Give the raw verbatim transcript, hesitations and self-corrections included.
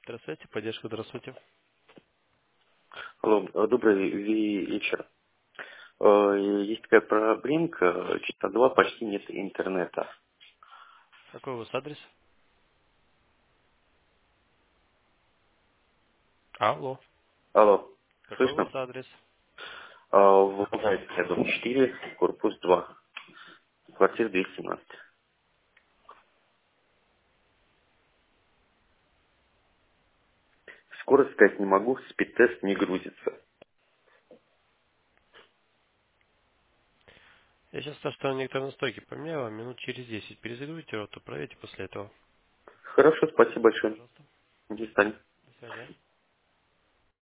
Здравствуйте, поддержка, здравствуйте. Алло, э, добрый вечер. Э, Есть такая проблемка, часа два почти нет интернета. Какой у вас адрес? Алло. Алло, Какой у слышно? вас адрес? Э, В Волгоградске, дом четыре, корпус два, квартира двести семнадцать. Скорость сказать не могу, спид-тест не грузится. Я сейчас со стороны электронной стойки поменяю, вам минут через десять. Перезагрузите роту, проверьте после этого. Хорошо, спасибо большое. Пожалуйста. До свидания. До связи.